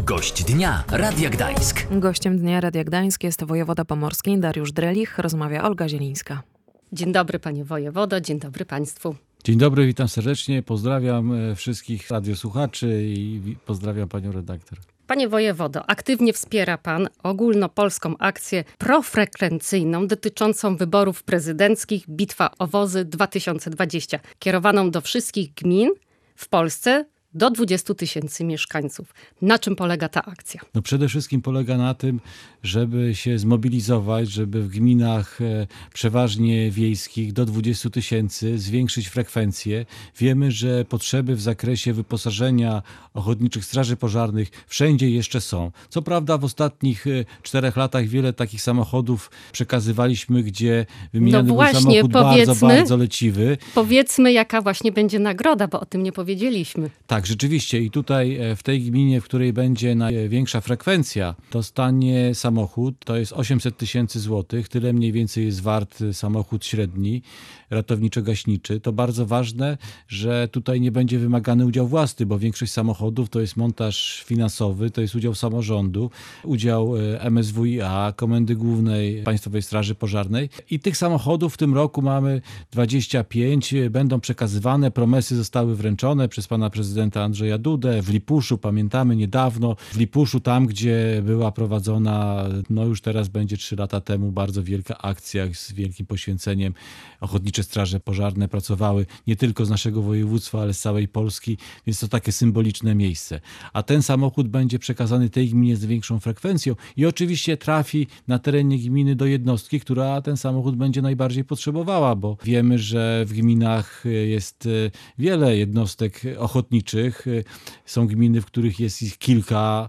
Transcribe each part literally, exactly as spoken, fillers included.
Gość dnia Radia Gdańsk. Gościem dnia Radia Gdańsk jest wojewoda pomorski Dariusz Drelich. Rozmawia Olga Zielińska. Dzień dobry panie wojewodo, dzień dobry państwu. Dzień dobry, witam serdecznie, pozdrawiam wszystkich radiosłuchaczy i pozdrawiam panią redaktor. Panie wojewodo, aktywnie wspiera pan ogólnopolską akcję profrekwencyjną dotyczącą wyborów prezydenckich Bitwa o Wozy dwa tysiące dwadzieścia, kierowaną do wszystkich gmin w Polsce do dwudziestu tysięcy mieszkańców. Na czym polega ta akcja? No przede wszystkim polega na tym, żeby się zmobilizować, żeby w gminach e, przeważnie wiejskich do dwudziestu tysięcy zwiększyć frekwencję. Wiemy, że potrzeby w zakresie wyposażenia ochotniczych straży pożarnych wszędzie jeszcze są. Co prawda w ostatnich e, czterech latach wiele takich samochodów przekazywaliśmy, gdzie wymieniany no był samochód bardzo, bardzo leciwy. Powiedzmy, jaka właśnie będzie nagroda, bo o tym nie powiedzieliśmy. Tak, rzeczywiście i tutaj w tej gminie, w której będzie największa frekwencja, dostanie samochód, to jest osiemset tysięcy złotych, tyle mniej więcej jest wart samochód średni, ratowniczo-gaśniczy. To bardzo ważne, że tutaj nie będzie wymagany udział własny, bo większość samochodów to jest montaż finansowy, to jest udział samorządu, udział M S W i A, Komendy Głównej Państwowej Straży Pożarnej i tych samochodów w tym roku mamy dwadzieścia pięć, będą przekazywane, promesy zostały wręczone przez pana prezydenta Andrzeja Dudę w Lipuszu, pamiętamy niedawno, w Lipuszu tam, gdzie była prowadzona, no już teraz będzie trzy lata temu, bardzo wielka akcja z wielkim poświęceniem. Ochotnicze straże pożarne pracowały nie tylko z naszego województwa, ale z całej Polski, więc to takie symboliczne miejsce. A ten samochód będzie przekazany tej gminie z większą frekwencją i oczywiście trafi na terenie gminy do jednostki, która ten samochód będzie najbardziej potrzebowała, bo wiemy, że w gminach jest wiele jednostek ochotniczych. Są gminy, w których jest ich kilka,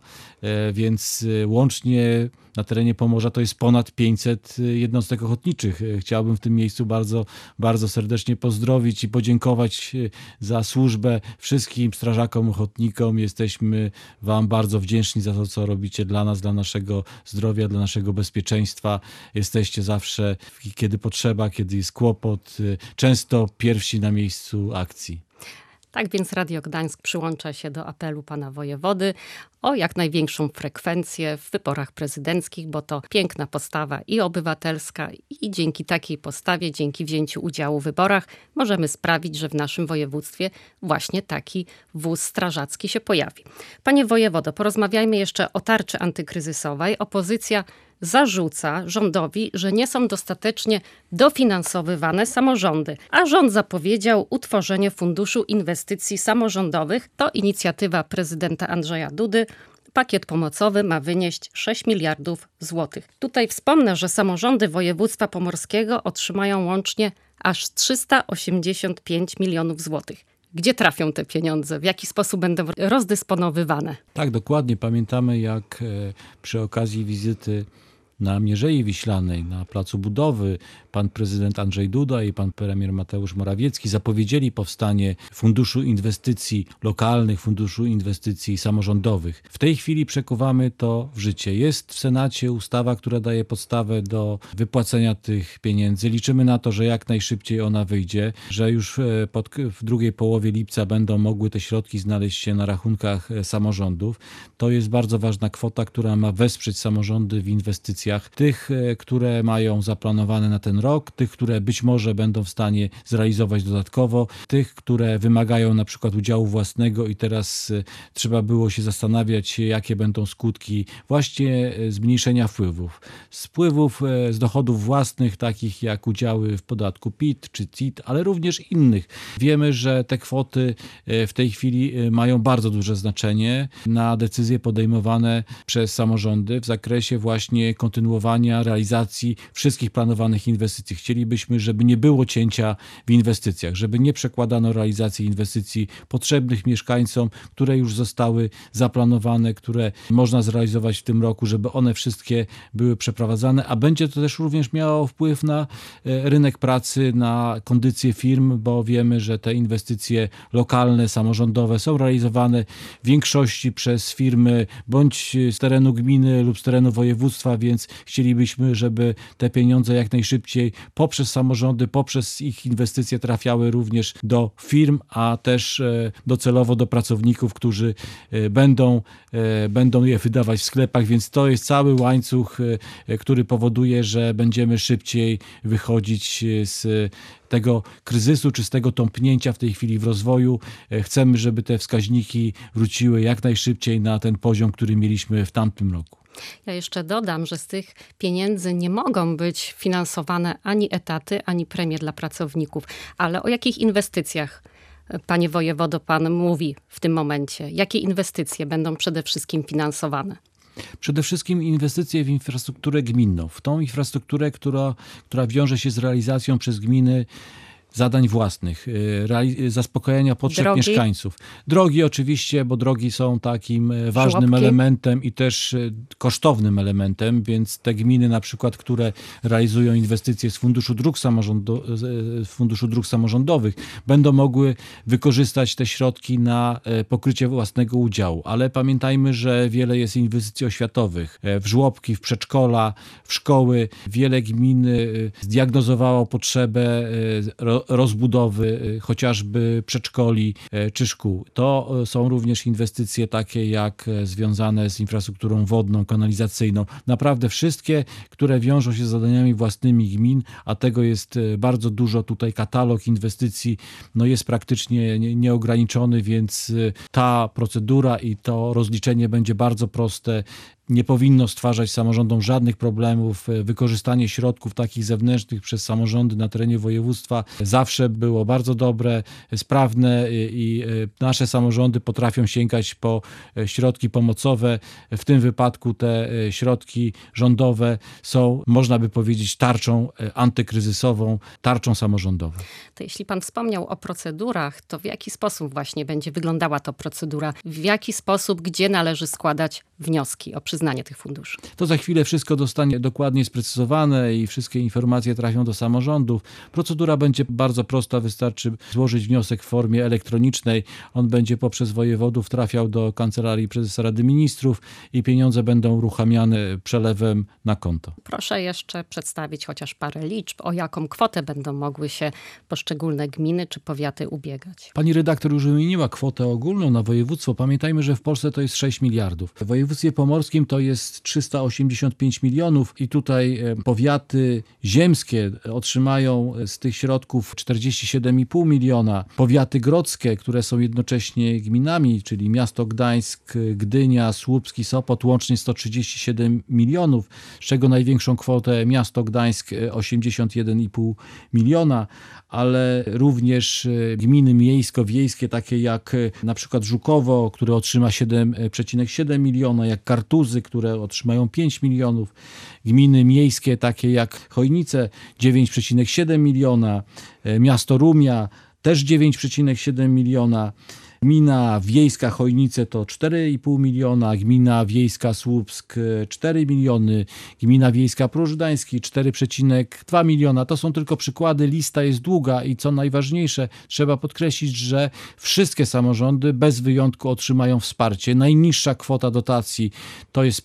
więc łącznie na terenie Pomorza to jest ponad pięćset jednostek ochotniczych. Chciałbym w tym miejscu bardzo, bardzo serdecznie pozdrowić i podziękować za służbę wszystkim strażakom, ochotnikom. Jesteśmy wam bardzo wdzięczni za to, co robicie dla nas, dla naszego zdrowia, dla naszego bezpieczeństwa. Jesteście zawsze, kiedy potrzeba, kiedy jest kłopot, często pierwsi na miejscu akcji. Tak więc Radio Gdańsk przyłącza się do apelu pana wojewody o jak największą frekwencję w wyborach prezydenckich, bo to piękna postawa i obywatelska i dzięki takiej postawie, dzięki wzięciu udziału w wyborach możemy sprawić, że w naszym województwie właśnie taki wóz strażacki się pojawi. Panie wojewodo, porozmawiajmy jeszcze o tarczy antykryzysowej. Opozycja zarzuca rządowi, że nie są dostatecznie dofinansowywane samorządy, a rząd zapowiedział utworzenie Funduszu Inwestycji Samorządowych. To inicjatywa prezydenta Andrzeja Dudy. Pakiet pomocowy ma wynieść sześć miliardów złotych. Tutaj wspomnę, że samorządy województwa pomorskiego otrzymają łącznie aż trzysta osiemdziesiąt pięć milionów złotych. Gdzie trafią te pieniądze? W jaki sposób będą rozdysponowywane? Tak, dokładnie. Pamiętamy, jak przy okazji wizyty na Mierzei Wiślanej, na Placu Budowy, pan prezydent Andrzej Duda i pan premier Mateusz Morawiecki zapowiedzieli powstanie Funduszu Inwestycji Lokalnych, Funduszu Inwestycji Samorządowych. W tej chwili przekuwamy to w życie. Jest w Senacie ustawa, która daje podstawę do wypłacenia tych pieniędzy. Liczymy na to, że jak najszybciej ona wyjdzie, że już pod, w drugiej połowie lipca będą mogły te środki znaleźć się na rachunkach samorządów. To jest bardzo ważna kwota, która ma wesprzeć samorządy w inwestycjach. Tych, które mają zaplanowane na ten rok, tych, które być może będą w stanie zrealizować dodatkowo, tych, które wymagają na przykład udziału własnego i teraz trzeba było się zastanawiać, jakie będą skutki właśnie zmniejszenia wpływów. Z wpływów z dochodów własnych, takich jak udziały w podatku P I T czy C I T, ale również innych. Wiemy, że te kwoty w tej chwili mają bardzo duże znaczenie na decyzje podejmowane przez samorządy w zakresie właśnie kontynuowania realizacji wszystkich planowanych inwestycji. Chcielibyśmy, żeby nie było cięcia w inwestycjach, żeby nie przekładano realizacji inwestycji potrzebnych mieszkańcom, które już zostały zaplanowane, które można zrealizować w tym roku, żeby one wszystkie były przeprowadzane, a będzie to też również miało wpływ na rynek pracy, na kondycję firm, bo wiemy, że te inwestycje lokalne, samorządowe są realizowane w większości przez firmy bądź z terenu gminy lub z terenu województwa, więc chcielibyśmy, żeby te pieniądze jak najszybciej szybciej poprzez samorządy, poprzez ich inwestycje trafiały również do firm, a też docelowo do pracowników, którzy będą, będą je wydawać w sklepach, więc to jest cały łańcuch, który powoduje, że będziemy szybciej wychodzić z tego kryzysu, czy z tego tąpnięcia w tej chwili w rozwoju. Chcemy, żeby te wskaźniki wróciły jak najszybciej na ten poziom, który mieliśmy w tamtym roku. Ja jeszcze dodam, że z tych pieniędzy nie mogą być finansowane ani etaty, ani premie dla pracowników. Ale o jakich inwestycjach, panie wojewodo, pan mówi w tym momencie? Jakie inwestycje będą przede wszystkim finansowane? Przede wszystkim inwestycje w infrastrukturę gminną, w tą infrastrukturę, która, która wiąże się z realizacją przez gminy zadań własnych, zaspokojenia potrzeb drogi. mieszkańców. Drogi oczywiście, bo drogi są takim ważnym Żłobki. elementem i też kosztownym elementem, więc te gminy na przykład, które realizują inwestycje z Funduszu Dróg, Samorządu, z Funduszu Dróg Samorządowych, będą mogły wykorzystać te środki na pokrycie własnego udziału. Ale pamiętajmy, że wiele jest inwestycji oświatowych, w żłobki, w przedszkola, w szkoły. Wiele gmin zdiagnozowało potrzebę rozbudowy chociażby przedszkoli czy szkół. To są również inwestycje takie jak związane z infrastrukturą wodną, kanalizacyjną. Naprawdę wszystkie, które wiążą się z zadaniami własnymi gmin, a tego jest bardzo dużo. Tutaj katalog inwestycji no jest praktycznie nieograniczony, więc ta procedura i to rozliczenie będzie bardzo proste. Nie powinno stwarzać samorządom żadnych problemów. Wykorzystanie środków takich zewnętrznych przez samorządy na terenie województwa zawsze było bardzo dobre, sprawne i nasze samorządy potrafią sięgać po środki pomocowe. W tym wypadku te środki rządowe są, można by powiedzieć, tarczą antykryzysową, tarczą samorządową. To jeśli pan wspomniał o procedurach, to w jaki sposób właśnie będzie wyglądała ta procedura? W jaki sposób, gdzie należy składać wnioski o przyznanie tych funduszy? To za chwilę wszystko zostanie dokładnie sprecyzowane i wszystkie informacje trafią do samorządów. Procedura będzie bardzo prosta, wystarczy złożyć wniosek w formie elektronicznej. On będzie poprzez wojewodów trafiał do Kancelarii Prezesa Rady Ministrów i pieniądze będą uruchamiane przelewem na konto. Proszę jeszcze przedstawić chociaż parę liczb, o jaką kwotę będą mogły się poszczególne gminy czy powiaty ubiegać. Pani redaktor już wymieniła kwotę ogólną na województwo. Pamiętajmy, że w Polsce to jest sześć miliardów. W województwie pomorskim to jest trzysta osiemdziesiąt pięć milionów i tutaj powiaty ziemskie otrzymają z tych środków czterdzieści siedem i pół miliona. Powiaty grodzkie, które są jednocześnie gminami, czyli miasto Gdańsk, Gdynia, Słupsk i Sopot, łącznie sto trzydzieści siedem milionów, z czego największą kwotę miasto Gdańsk osiemdziesiąt jeden i pół miliona, ale również gminy miejsko-wiejskie, takie jak na przykład Żukowo, które otrzyma siedem przecinek siedem miliona, jak Kartuzy, które otrzymają pięć milionów, gminy miejskie takie jak Chojnice dziewięć przecinek siedem miliona, miasto Rumia też dziewięć przecinek siedem miliona, gmina wiejska Chojnice to cztery i pół miliona, gmina wiejska Słupsk cztery miliony, gmina wiejska Pruszcz Gdański cztery przecinek dwa miliona. To są tylko przykłady, lista jest długa i co najważniejsze, trzeba podkreślić, że wszystkie samorządy bez wyjątku otrzymają wsparcie. Najniższa kwota dotacji to jest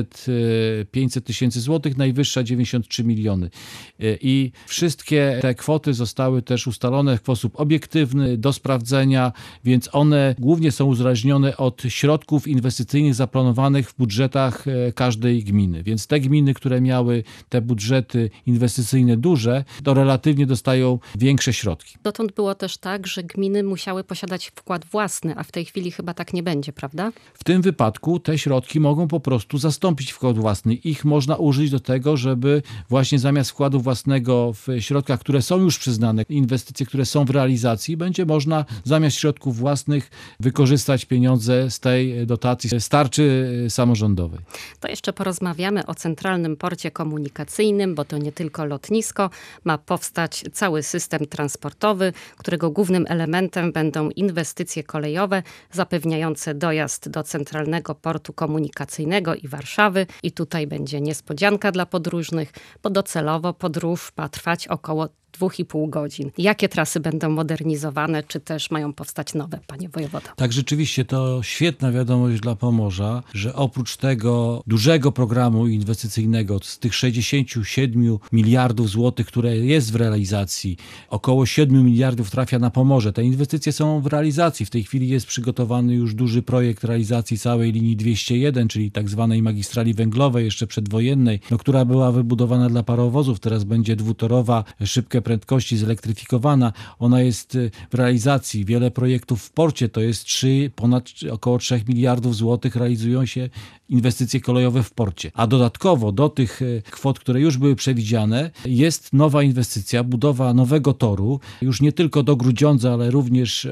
pięćset tysięcy złotych, najwyższa dziewięćdziesiąt trzy miliony. I wszystkie te kwoty zostały też ustalone w sposób obiektywny, do sprawdzenia, więc one głównie są uzależnione od środków inwestycyjnych zaplanowanych w budżetach każdej gminy. Więc te gminy, które miały te budżety inwestycyjne duże, to relatywnie dostają większe środki. Dotąd było też tak, że gminy musiały posiadać wkład własny, a w tej chwili chyba tak nie będzie, prawda? W tym wypadku te środki mogą po prostu zastąpić wkład własny. Ich można użyć do tego, żeby właśnie zamiast wkładu własnego w środkach, które są już przyznane, inwestycje, które są w realizacji, będzie można zamiast środków własnych wykorzystać pieniądze z tej dotacji z tarczy samorządowej. To jeszcze porozmawiamy o Centralnym Porcie Komunikacyjnym, bo to nie tylko lotnisko. Ma powstać cały system transportowy, którego głównym elementem będą inwestycje kolejowe zapewniające dojazd do Centralnego Portu Komunikacyjnego i Warszawy. I tutaj będzie niespodzianka dla podróżnych, bo docelowo podróż ma trwać około dwóch i pół godzin. Jakie trasy będą modernizowane, czy też mają powstać nowe, panie wojewodo? Tak, rzeczywiście to świetna wiadomość dla Pomorza, że oprócz tego dużego programu inwestycyjnego z tych sześćdziesięciu siedmiu miliardów złotych, które jest w realizacji, około siedmiu miliardów trafia na Pomorze. Te inwestycje są w realizacji. W tej chwili jest przygotowany już duży projekt realizacji całej linii dwieście jeden, czyli tak zwanej magistrali węglowej, jeszcze przedwojennej, no, która była wybudowana dla parowozów. Teraz będzie dwutorowa, szybkie prędkości, zelektryfikowana. Ona jest w realizacji. Wiele projektów w porcie, to jest trzy, ponad około trzech miliardów złotych realizują się inwestycje kolejowe w porcie. A dodatkowo do tych kwot, które już były przewidziane, jest nowa inwestycja, budowa nowego toru, już nie tylko do Grudziądza, ale również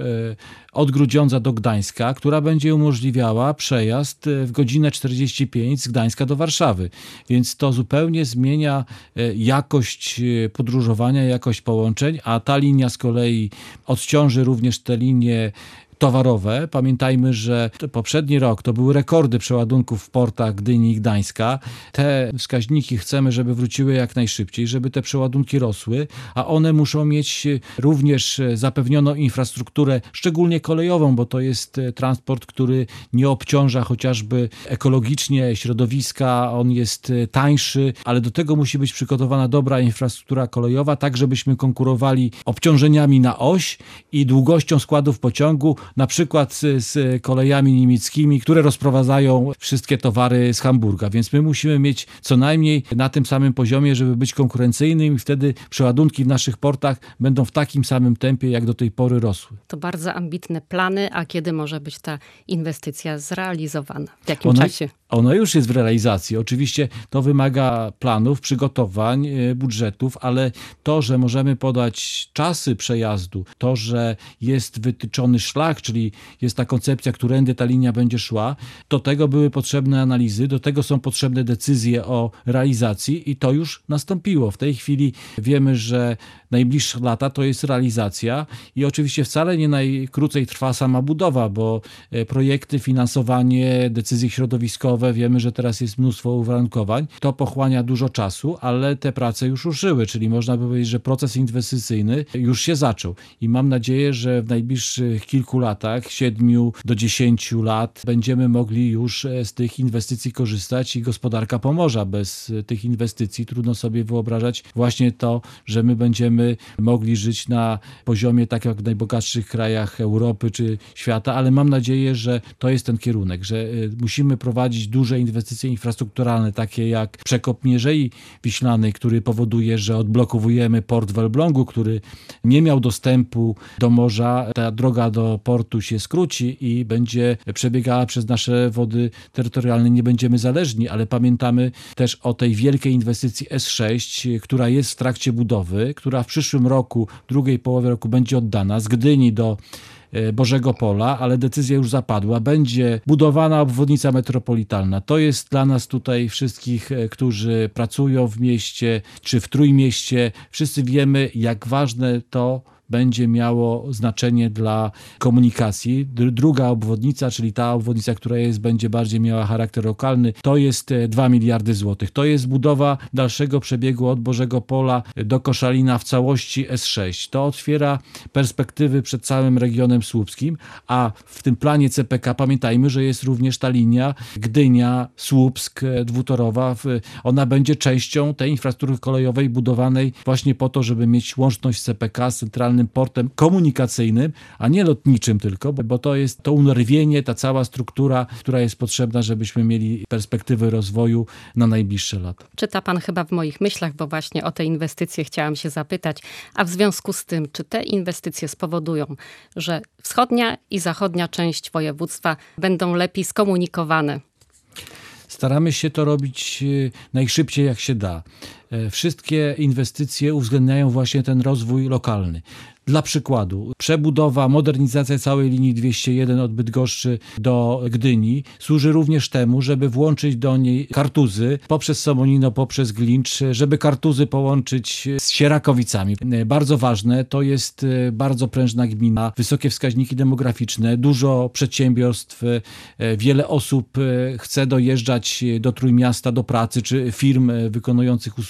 od Grudziądza do Gdańska, która będzie umożliwiała przejazd w godzinę czterdzieści pięć z Gdańska do Warszawy. Więc to zupełnie zmienia jakość podróżowania, jakość połączeń, a ta linia z kolei odciąży również te linie towarowe. Pamiętajmy, że poprzedni rok to były rekordy przeładunków w portach Gdyni i Gdańska. Te wskaźniki chcemy, żeby wróciły jak najszybciej, żeby te przeładunki rosły, a one muszą mieć również zapewnioną infrastrukturę, szczególnie kolejową, bo to jest transport, który nie obciąża chociażby ekologicznie środowiska, on jest tańszy, ale do tego musi być przygotowana dobra infrastruktura kolejowa, tak żebyśmy konkurowali obciążeniami na oś i długością składów pociągu, na przykład z, z kolejami niemieckimi, które rozprowadzają wszystkie towary z Hamburga. Więc my musimy mieć co najmniej na tym samym poziomie, żeby być konkurencyjnym i wtedy przeładunki w naszych portach będą w takim samym tempie, jak do tej pory rosły. To bardzo ambitne plany, a kiedy może być ta inwestycja zrealizowana? W jakim Ona, czasie? Ona już jest w realizacji. Oczywiście to wymaga planów, przygotowań, budżetów, ale to, że możemy podać czasy przejazdu, to, że jest wytyczony szlak, czyli jest ta koncepcja, którędy ta linia będzie szła, do tego były potrzebne analizy, do tego są potrzebne decyzje o realizacji i to już nastąpiło. W tej chwili wiemy, że najbliższe lata to jest realizacja i oczywiście wcale nie najkrócej trwa sama budowa, bo projekty, finansowanie, decyzje środowiskowe, wiemy, że teraz jest mnóstwo uwarunkowań. To pochłania dużo czasu, ale te prace już ruszyły, czyli można by powiedzieć, że proces inwestycyjny już się zaczął i mam nadzieję, że w najbliższych kilku latach, siedmiu do dziesięciu lat, będziemy mogli już z tych inwestycji korzystać i gospodarka Pomorza. Bez tych inwestycji trudno sobie wyobrażać właśnie to, że my będziemy mogli żyć na poziomie tak jak w najbogatszych krajach Europy czy świata, ale mam nadzieję, że to jest ten kierunek, że musimy prowadzić duże inwestycje infrastrukturalne, takie jak przekop Mierzei Wiślanej, który powoduje, że odblokowujemy port w Elblągu, który nie miał dostępu do morza. Ta droga do portu się skróci i będzie przebiegała przez nasze wody terytorialne. Nie będziemy zależni, ale pamiętamy też o tej wielkiej inwestycji S sześć, która jest w trakcie budowy, która w przyszłym roku, drugiej połowie roku będzie oddana z Gdyni do Bożego Pola, ale decyzja już zapadła. Będzie budowana obwodnica metropolitalna. To jest dla nas tutaj wszystkich, którzy pracują w mieście czy w Trójmieście. Wszyscy wiemy, jak ważne to będzie miało znaczenie dla komunikacji. Druga obwodnica, czyli ta obwodnica, która jest, będzie bardziej miała charakter lokalny, to jest dwa miliardy złotych. To jest budowa dalszego przebiegu od Bożego Pola do Koszalina w całości S sześć. To otwiera perspektywy przed całym regionem słupskim, a w tym planie C P K pamiętajmy, że jest również ta linia Gdynia-Słupsk dwutorowa. Ona będzie częścią tej infrastruktury kolejowej budowanej właśnie po to, żeby mieć łączność C P K z centralnym portem komunikacyjnym, a nie lotniczym tylko, bo to jest to unerwienie, ta cała struktura, która jest potrzebna, żebyśmy mieli perspektywy rozwoju na najbliższe lata. Czyta pan chyba w moich myślach, bo właśnie o te inwestycje chciałam się zapytać, a w związku z tym, czy te inwestycje spowodują, że wschodnia i zachodnia część województwa będą lepiej skomunikowane? Staramy się to robić najszybciej jak się da. Wszystkie inwestycje uwzględniają właśnie ten rozwój lokalny. Dla przykładu, przebudowa, modernizacja całej linii dwieście jeden od Bydgoszczy do Gdyni służy również temu, żeby włączyć do niej Kartuzy poprzez Somonino, poprzez Glincz, żeby Kartuzy połączyć z Sierakowicami. Bardzo ważne, to jest bardzo prężna gmina, wysokie wskaźniki demograficzne, dużo przedsiębiorstw, wiele osób chce dojeżdżać do Trójmiasta do pracy, czy firm wykonujących usługi.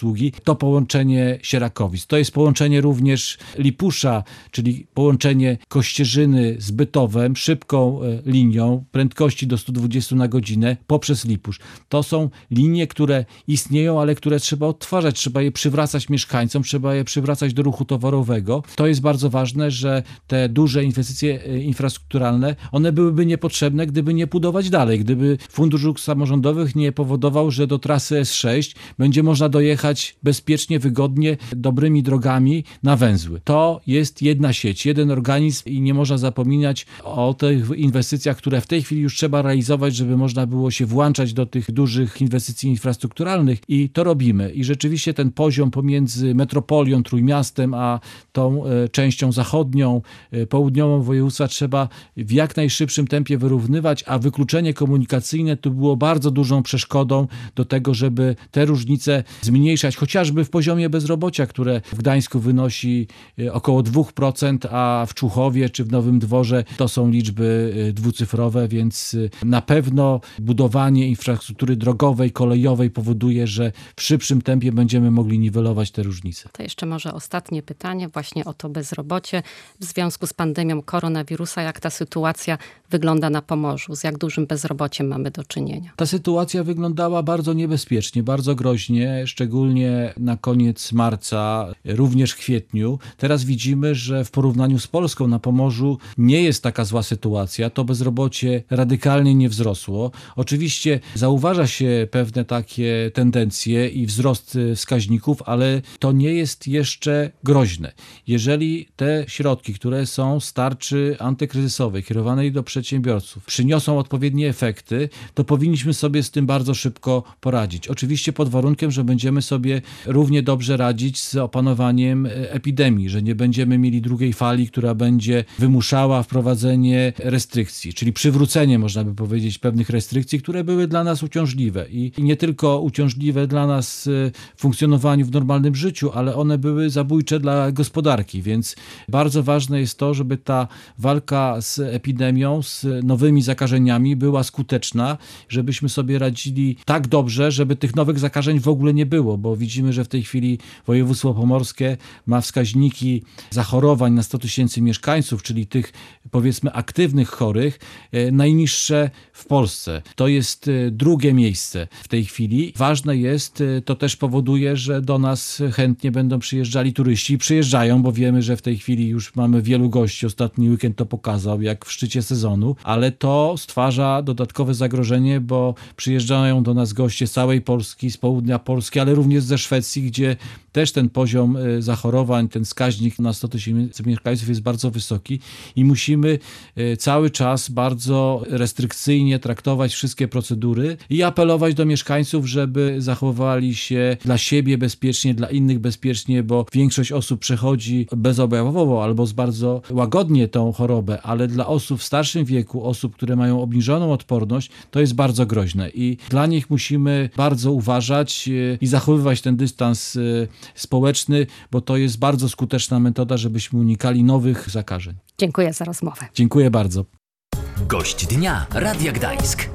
usługi, to połączenie Sierakowic. To jest połączenie również Lipusza, czyli połączenie Kościerzyny z Bytowem, szybką linią prędkości do stu dwudziestu na godzinę poprzez Lipusz. To są linie, które istnieją, ale które trzeba odtwarzać, trzeba je przywracać mieszkańcom, trzeba je przywracać do ruchu towarowego. To jest bardzo ważne, że te duże inwestycje infrastrukturalne, one byłyby niepotrzebne, gdyby nie budować dalej, gdyby Fundusz Dróg Samorządowych nie powodował, że do trasy S sześć będzie można dojechać bezpiecznie, wygodnie, dobrymi drogami na węzły. To jest jedna sieć, jeden organizm i nie można zapominać o tych inwestycjach, które w tej chwili już trzeba realizować, żeby można było się włączać do tych dużych inwestycji infrastrukturalnych i to robimy. I rzeczywiście ten poziom pomiędzy metropolią, Trójmiastem, a tą e, częścią zachodnią, e, południową województwa trzeba w jak najszybszym tempie wyrównywać, a wykluczenie komunikacyjne tu było bardzo dużą przeszkodą do tego, żeby te różnice zmniejszać, chociażby w poziomie bezrobocia, które w Gdańsku wynosi około dwa procent, a w Człuchowie czy w Nowym Dworze to są liczby dwucyfrowe, więc na pewno budowanie infrastruktury drogowej, kolejowej powoduje, że w szybszym tempie będziemy mogli niwelować te różnice. To jeszcze może ostatnie pytanie właśnie o to bezrobocie. W związku z pandemią koronawirusa, jak ta sytuacja wygląda na Pomorzu? Z jak dużym bezrobociem mamy do czynienia? Ta sytuacja wyglądała bardzo niebezpiecznie, bardzo groźnie, szczególnie na koniec marca, również w kwietniu. Teraz widzimy, że w porównaniu z Polską na Pomorzu nie jest taka zła sytuacja. To bezrobocie radykalnie nie wzrosło. Oczywiście zauważa się pewne takie tendencje i wzrost wskaźników, ale to nie jest jeszcze groźne. Jeżeli te środki, które są z tarczy antykryzysowej, kierowanej do przedsiębiorców, przyniosą odpowiednie efekty, to powinniśmy sobie z tym bardzo szybko poradzić. Oczywiście pod warunkiem, że będziemy sobie równie dobrze radzić z opanowaniem epidemii, że nie będziemy mieli drugiej fali, która będzie wymuszała wprowadzenie restrykcji, czyli przywrócenie, można by powiedzieć, pewnych restrykcji, które były dla nas uciążliwe i nie tylko uciążliwe dla nas w funkcjonowaniu w normalnym życiu, ale one były zabójcze dla gospodarki, więc bardzo ważne jest to, żeby ta walka z epidemią, z nowymi zakażeniami była skuteczna, żebyśmy sobie radzili tak dobrze, żeby tych nowych zakażeń w ogóle nie było, bo widzimy, że w tej chwili województwo pomorskie ma wskaźniki zachorowań na sto tysięcy mieszkańców, czyli tych powiedzmy aktywnych chorych, najniższe w Polsce. To jest drugie miejsce w tej chwili. Ważne jest, to też powoduje, że do nas chętnie będą przyjeżdżali turyści i przyjeżdżają, bo wiemy, że w tej chwili już mamy wielu gości. Ostatni weekend to pokazał, jak w szczycie sezonu, ale to stwarza dodatkowe zagrożenie, bo przyjeżdżają do nas goście z całej Polski, z południa Polski, ale również ze Szwecji, gdzie też ten poziom zachorowań, ten wskaźnik na sto tysięcy mieszkańców jest bardzo wysoki i musimy cały czas bardzo restrykcyjnie traktować wszystkie procedury i apelować do mieszkańców, żeby zachowali się dla siebie bezpiecznie, dla innych bezpiecznie, bo większość osób przechodzi bezobjawowo albo z bardzo łagodnie tą chorobę, ale dla osób w starszym wieku, osób, które mają obniżoną odporność, to jest bardzo groźne i dla nich musimy bardzo uważać i zachowywać ten dystans społeczny, bo to jest bardzo skuteczna metoda, żebyśmy unikali nowych zakażeń. Dziękuję za rozmowę. Dziękuję bardzo. Gość dnia Radia Gdańsk.